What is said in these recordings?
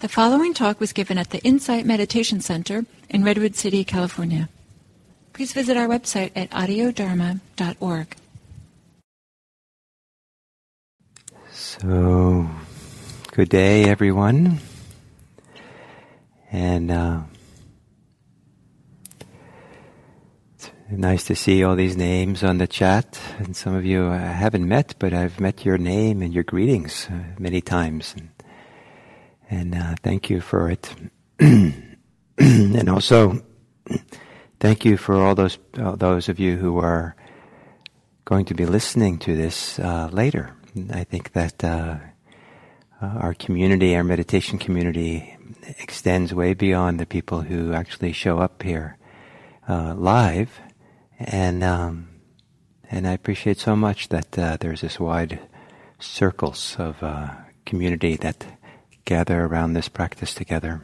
The following talk was given at the Insight Meditation Center in Redwood City, California. Please visit our website at audiodharma.org. So, good day, everyone. And it's nice to see all these names on the chat. And some of you I haven't met, but I've met your name and your greetings many times. And thank you for it. And also, thank you for all those of you who are going to be listening to this later. I think that our community, our meditation community, extends way beyond the people who actually show up here live. And I appreciate so much that there's this wide circles of community that gather around this practice together.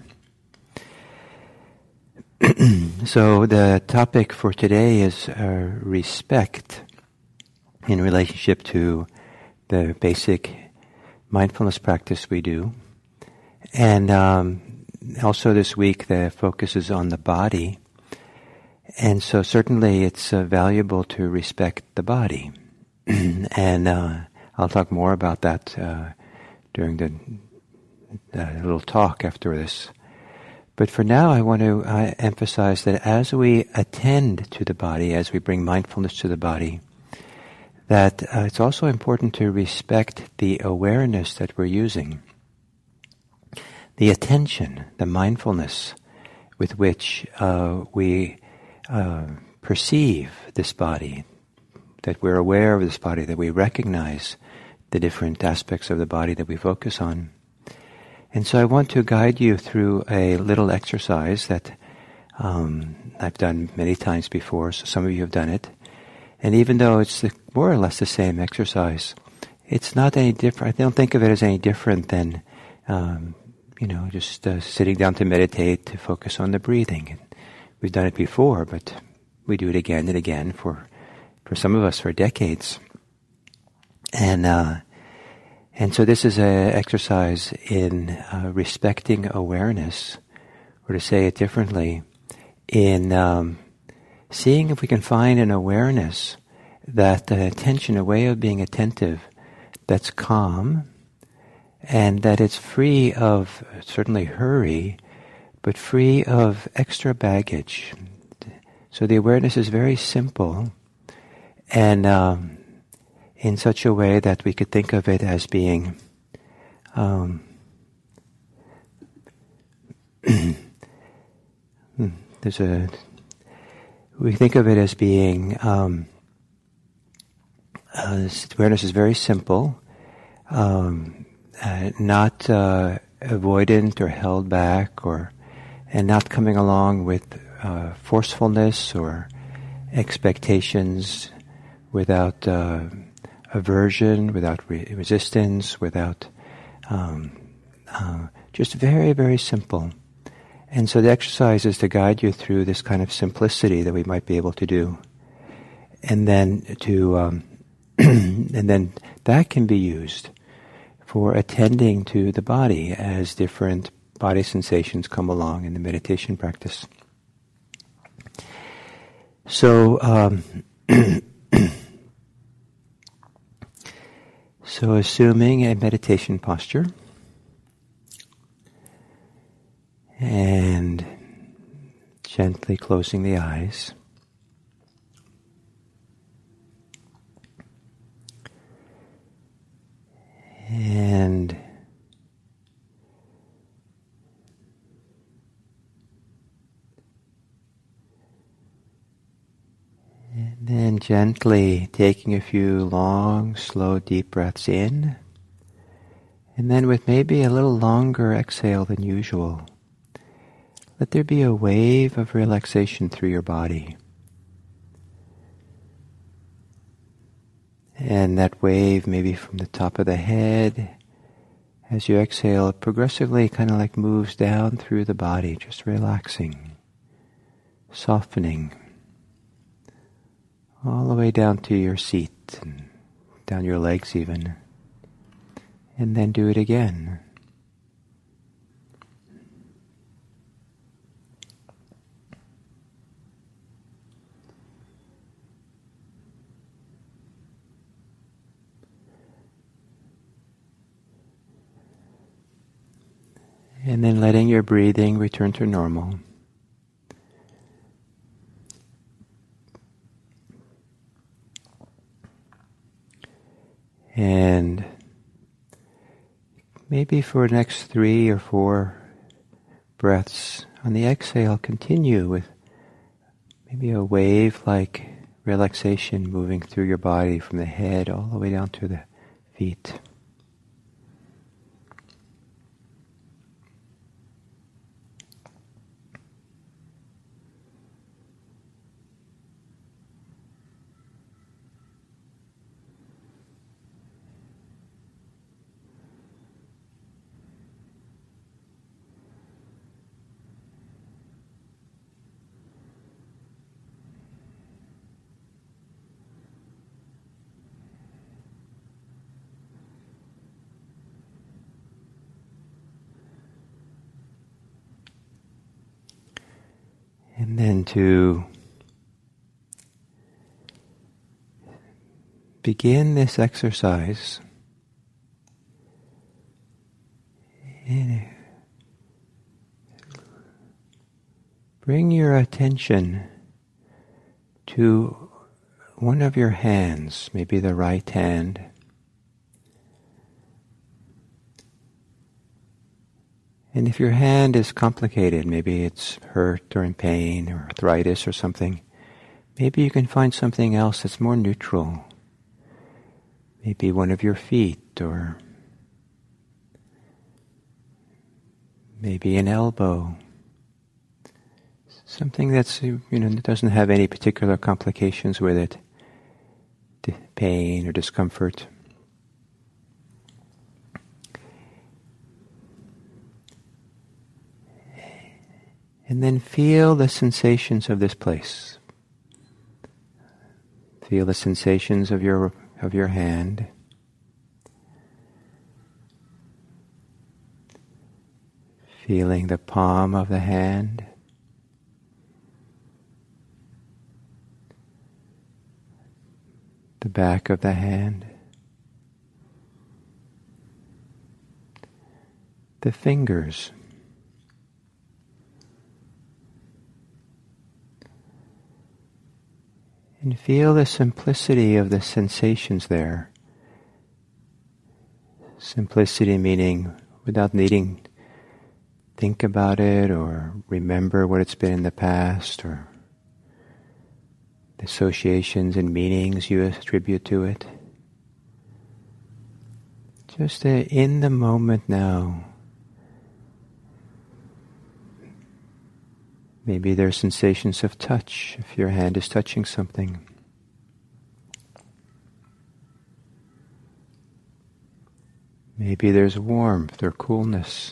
So the topic for today is respect in relationship to the basic mindfulness practice we do. And also this week the focus is on the body. And so certainly it's valuable to respect the body. And I'll talk more about that during the little talk after this. But for now, I want to emphasize that as we attend to the body, as we bring mindfulness to the body, that it's also important to respect the awareness that we're using. The attention, the mindfulness with which we perceive this body, that we're aware of this body, that we recognize the different aspects of the body that we focus on. And so I want to guide you through a little exercise that I've done many times before, so some of you have done it. And even though it's more or less the same exercise, it's not any different. I don't think of it as any different than, just sitting down to meditate, to focus on the breathing. And we've done it before, but we do it again and again for some of us for decades. And so this is an exercise in respecting awareness, or to say it differently, in seeing if we can find an awareness that the attention, a way of being attentive that's calm, and that it's free of certainly hurry, but free of extra baggage. So the awareness is very simple, and in such a way that we could think of it as being we think of it as being this awareness is very simple, not avoidant or held back, and not coming along with forcefulness or expectations, without aversion, without resistance, without just very, very simple. And so the exercise is to guide you through this kind of simplicity that we might be able to do, and then and then that can be used for attending to the body as different body sensations come along in the meditation practice. So. So assuming a meditation posture and gently closing the eyes. And then gently taking a few long, slow, deep breaths in, and then with maybe a little longer exhale than usual, let there be a wave of relaxation through your body. And that wave maybe from the top of the head, as you exhale, progressively kind of like moves down through the body, just relaxing, softening, all the way down to your seat and down your legs even. And then do it again. And then letting your breathing return to normal. And maybe for the next 3 or 4 breaths, on the exhale, continue with maybe a wave-like relaxation moving through your body from the head all the way down to the feet. And then to begin this exercise, bring your attention to one of your hands, maybe the right hand. And if your hand is complicated, maybe it's hurt or in pain or arthritis or something, maybe you can find something else that's more neutral. Maybe one of your feet, or maybe an elbow. Something that's, that doesn't have any particular complications with it, pain or discomfort. And then feel the sensations of this place. Feel the sensations of your hand. Feeling the palm of the hand. The back of the hand. The fingers. And feel the simplicity of the sensations there. Simplicity meaning without needing to think about it or remember what it's been in the past or the associations and meanings you attribute to it. Just in the moment now. Maybe there are sensations of touch if your hand is touching something. Maybe there's warmth or coolness.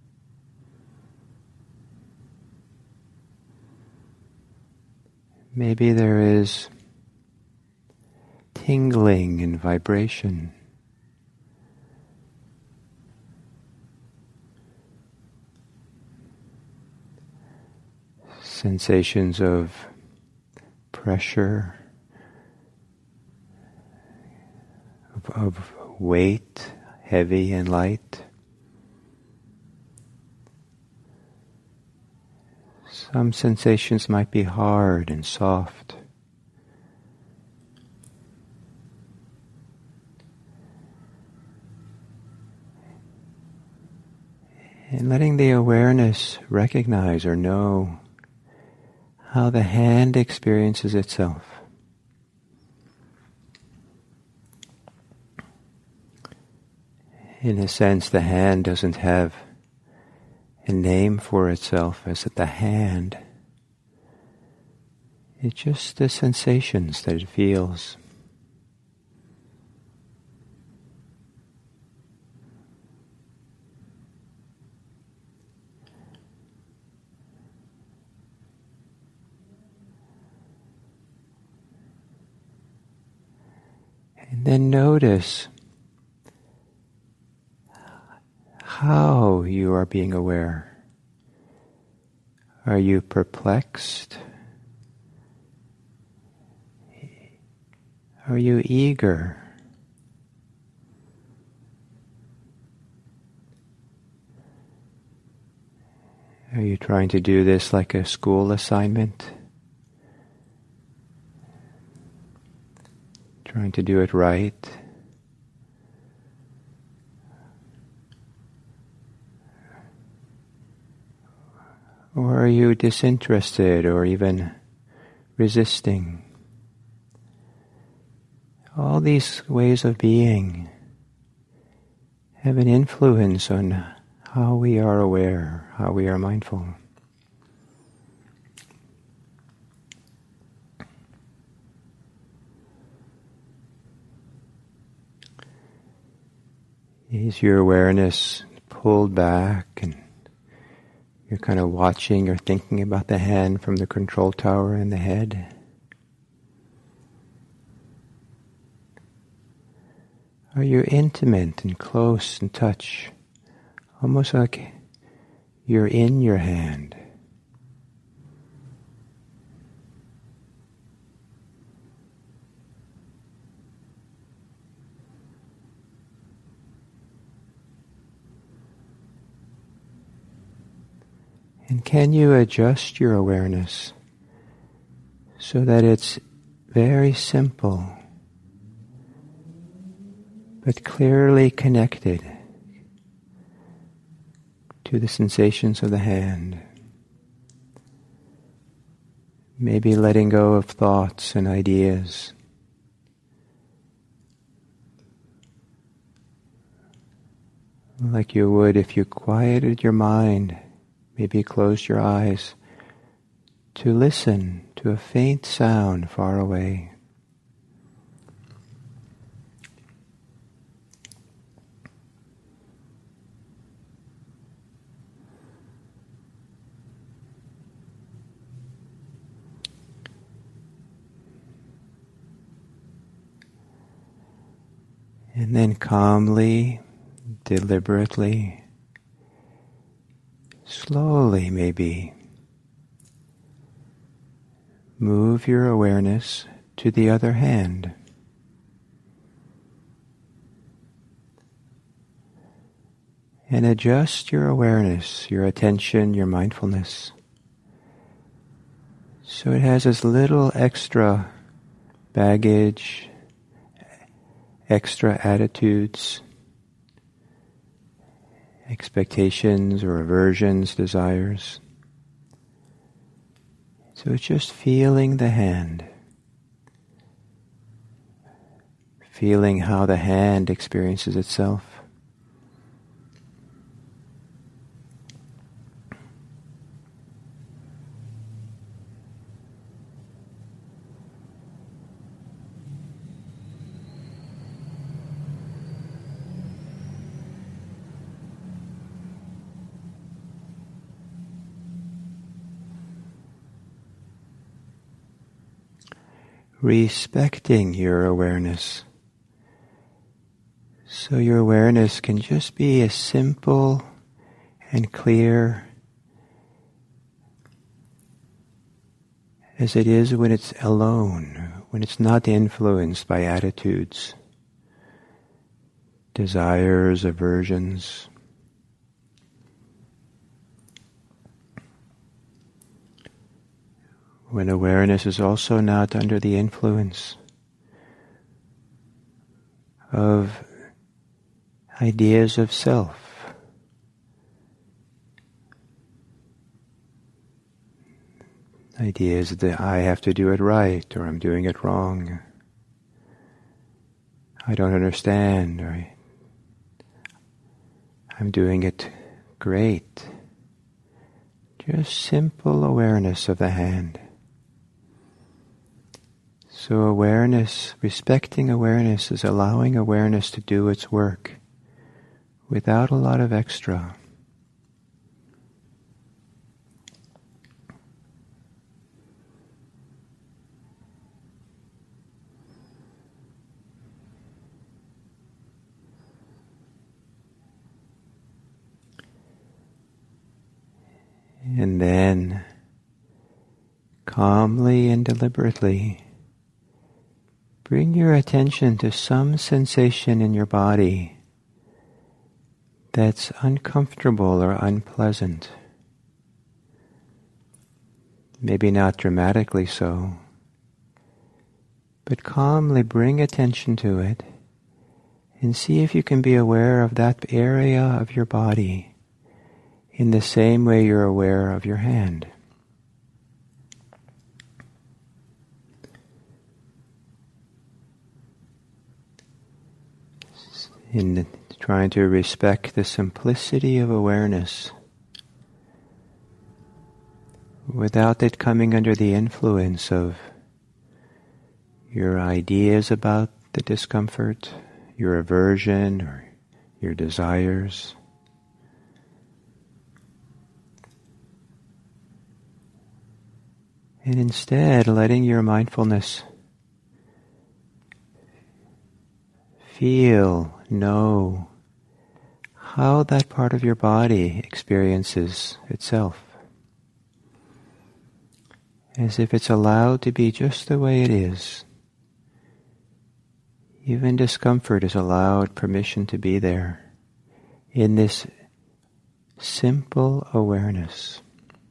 Maybe there is tingling and vibration. Sensations of pressure, of weight, heavy and light. Some sensations might be hard and soft. And letting the awareness recognize or know how the hand experiences itself. In a sense, the hand doesn't have a name for itself as the hand. It's just the sensations that it feels. And then notice how you are being aware. Are you perplexed? Are you eager? Are you trying to do this like a school assignment? Trying to do it right? Or are you disinterested or even resisting? All these ways of being have an influence on how we are aware, how we are mindful. Is your awareness pulled back and you're kind of watching or thinking about the hand from the control tower in the head? Are you intimate and close in touch, almost like you're in your hand? And can you adjust your awareness so that it's very simple, but clearly connected to the sensations of the hand? Maybe letting go of thoughts and ideas. Like you would if you quieted your mind. Maybe close your eyes to listen to a faint sound far away. And then calmly, deliberately, slowly maybe, move your awareness to the other hand. And adjust your awareness, your attention, your mindfulness, so it has as little extra baggage, extra attitudes, expectations or aversions, desires. So it's just feeling the hand, feeling how the hand experiences itself. Respecting your awareness. So your awareness can just be as simple and clear as it is when it's alone, when it's not influenced by attitudes, desires, aversions. When awareness is also not under the influence of ideas of self. Ideas that I have to do it right, or I'm doing it wrong. I don't understand, or I'm doing it great. Just simple awareness of the hand. So awareness, respecting awareness, is allowing awareness to do its work without a lot of extra. And then, calmly and deliberately, bring your attention to some sensation in your body that's uncomfortable or unpleasant. maybe not dramatically so, but calmly bring attention to it and see if you can be aware of that area of your body in the same way you're aware of your hand. In trying to respect the simplicity of awareness without it coming under the influence of your ideas about the discomfort, your aversion, or your desires. And instead, letting your mindfulness feel, know how that part of your body experiences itself. As if it's allowed to be just the way it is. Even discomfort is allowed permission to be there in this simple awareness.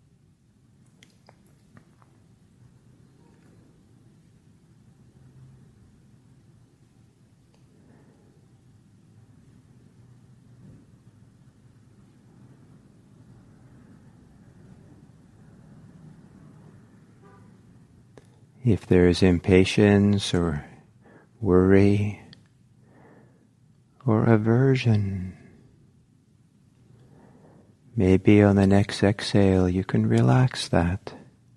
If there is impatience or worry or aversion, maybe on the next exhale you can relax that,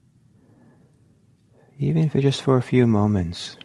even if it's just for a few moments.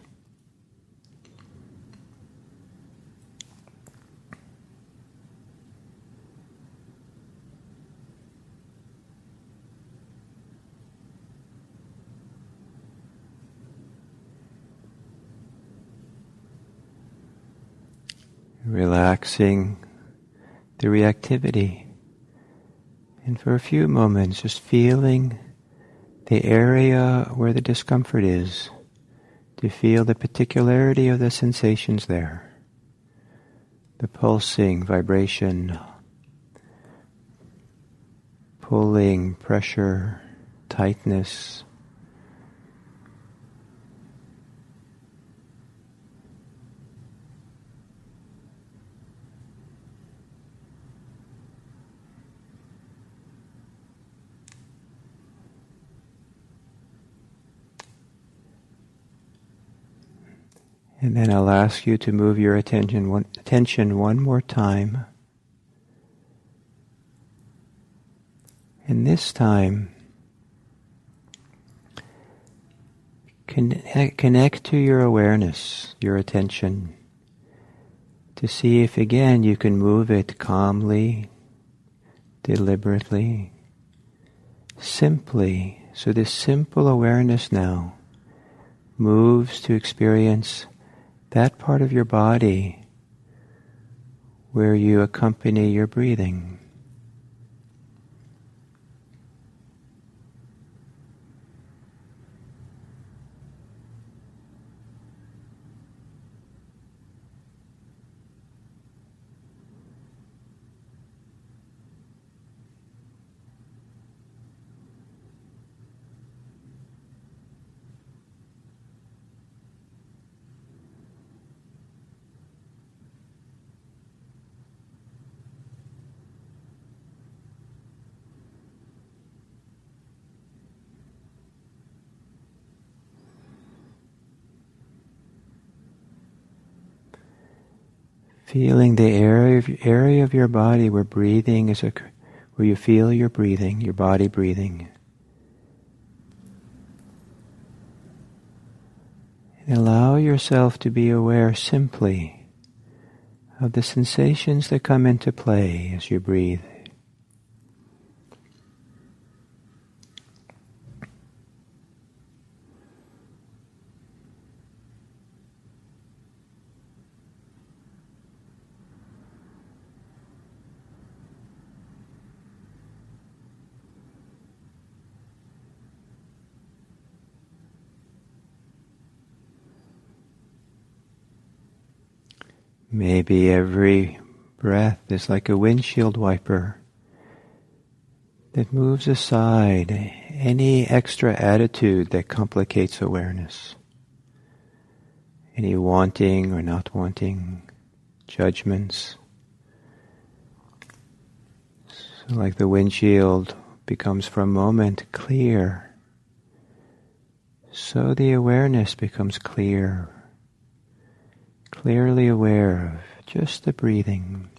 Relaxing the reactivity, and for a few moments just feeling the area where the discomfort is, to feel the particularity of the sensations there, the pulsing, vibration, pulling, pressure, tightness. And then I'll ask you to move your attention one more time. And this time, connect to your awareness, your attention, to see if again you can move it calmly, deliberately, simply. So this simple awareness now moves to experience that part of your body where you accompany your breathing. Feeling the area of your body where breathing is where you feel your breathing, your body breathing. And allow yourself to be aware simply of the sensations that come into play as you breathe. Maybe every breath is like a windshield wiper that moves aside any extra attitude that complicates awareness. Any wanting or not wanting, judgments. So like the windshield becomes for a moment clear, so the awareness becomes clear, clearly aware of just the breathing.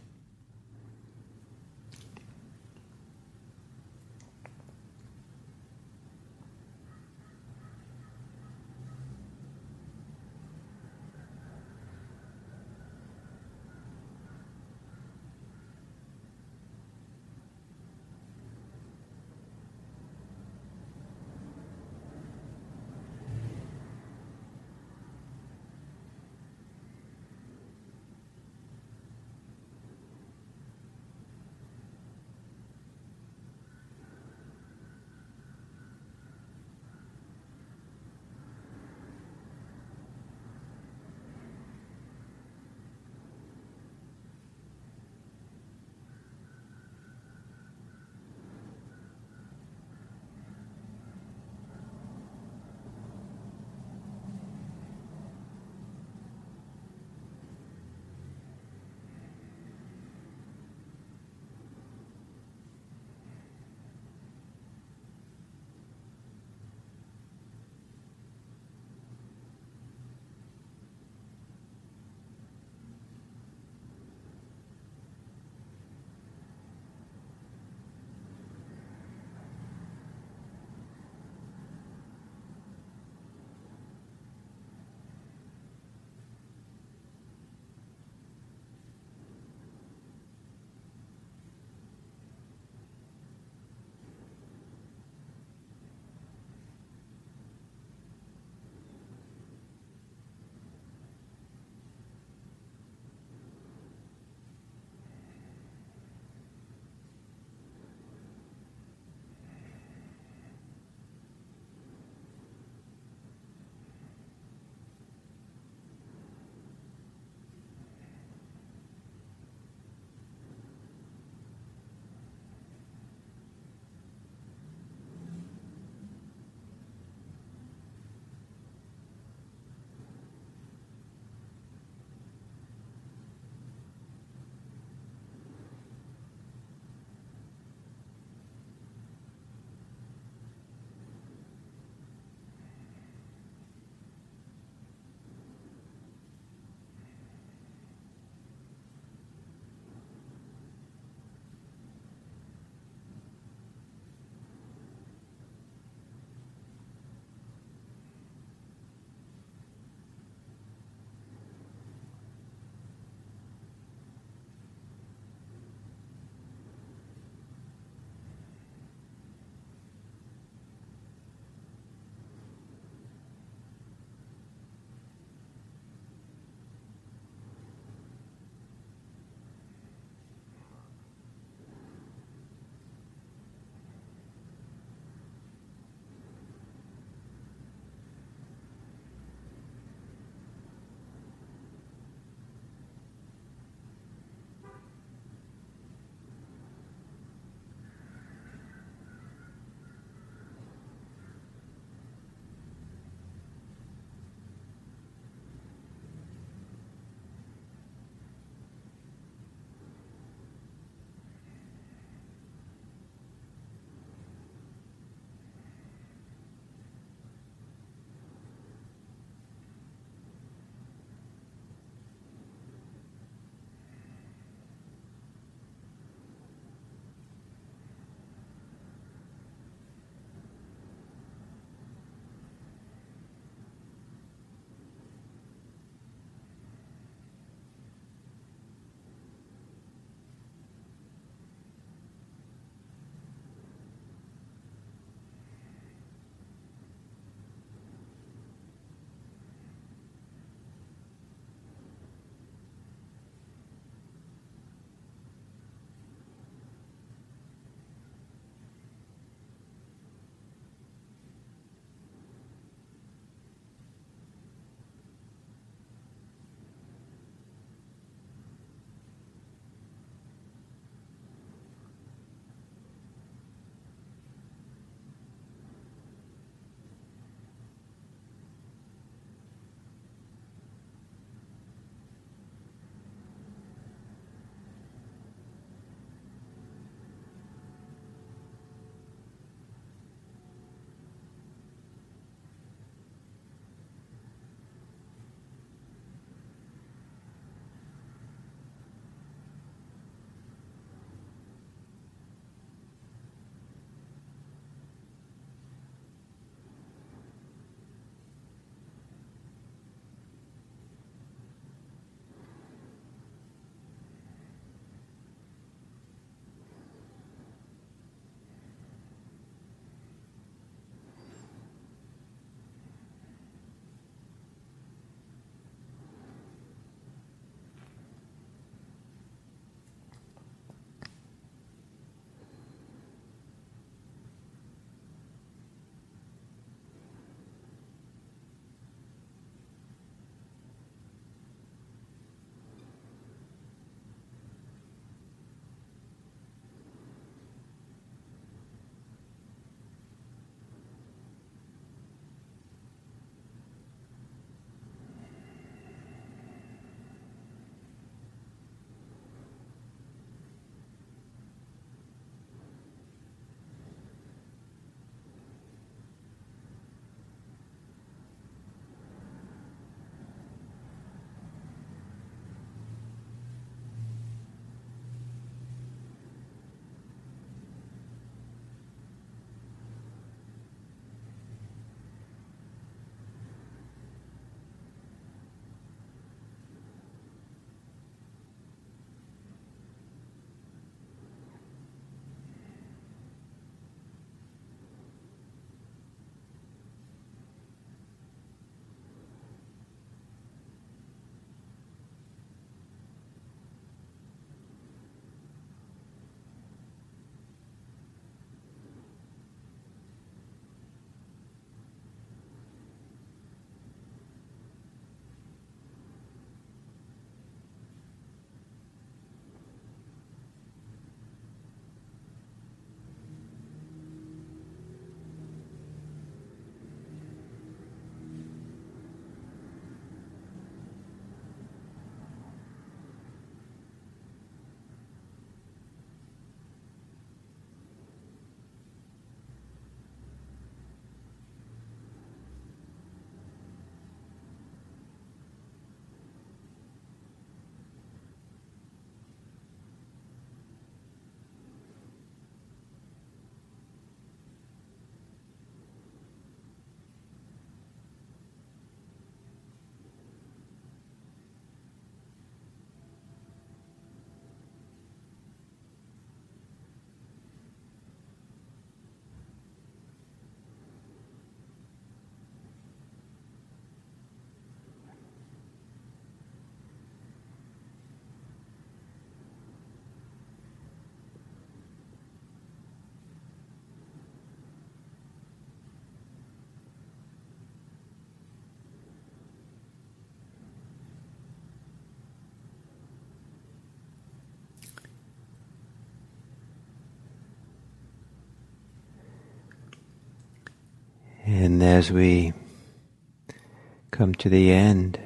And as we come to the end,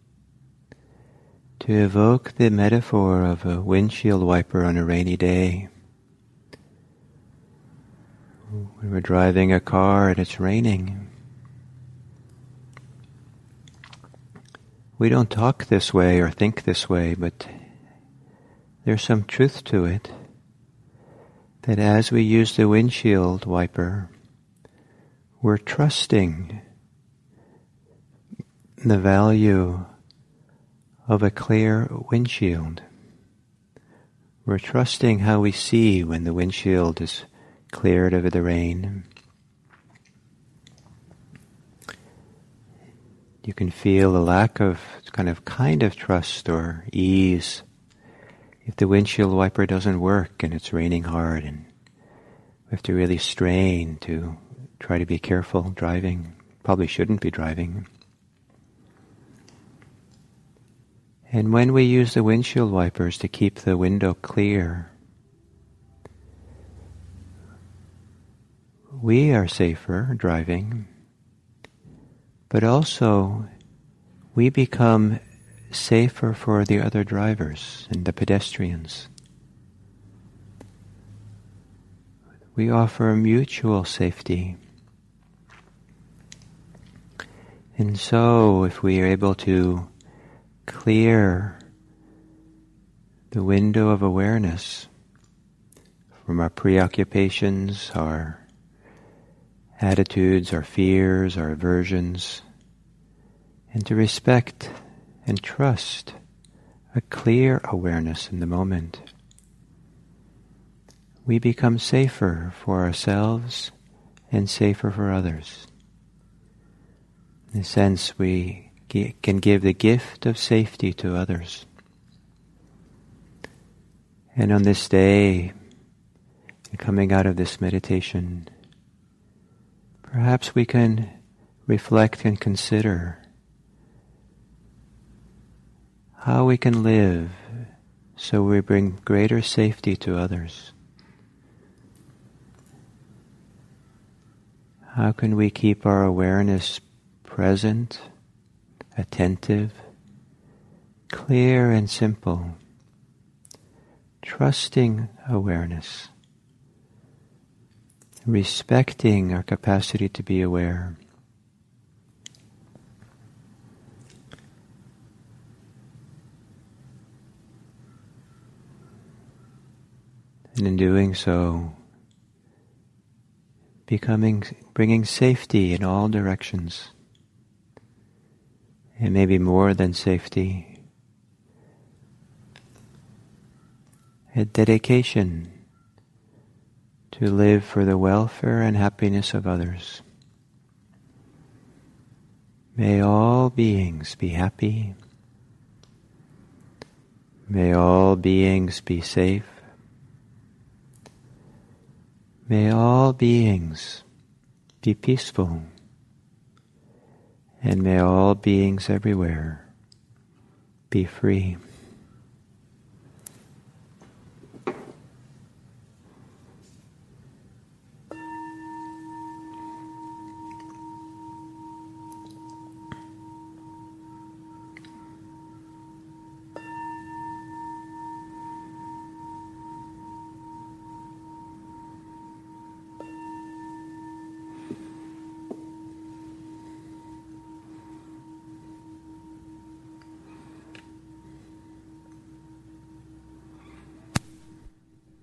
to evoke the metaphor of a windshield wiper on a rainy day. When we're driving a car and it's raining, we don't talk this way or think this way, but there's some truth to it, that as we use the windshield wiper, we're trusting the value of a clear windshield. We're trusting how we see when the windshield is cleared of the rain. You can feel a lack of kind of trust or ease if the windshield wiper doesn't work and it's raining hard and we have to really strain to try to be careful driving. Probably shouldn't be driving. And when we use the windshield wipers to keep the window clear, we are safer driving, but also we become safer for the other drivers and the pedestrians. We offer mutual safety. And so, if we are able to clear the window of awareness from our preoccupations, our attitudes, our fears, our aversions, and to respect and trust a clear awareness in the moment, we become safer for ourselves and safer for others. In a sense, we can give the gift of safety to others. And on this day, coming out of this meditation, perhaps we can reflect and consider how we can live so we bring greater safety to others. How can we keep our awareness present, attentive, clear and simple, trusting awareness, respecting our capacity to be aware. And in doing so, bringing safety in all directions. And maybe more than safety, a dedication to live for the welfare and happiness of others. May all beings be happy. May all beings be safe. May all beings be peaceful. And may all beings everywhere be free.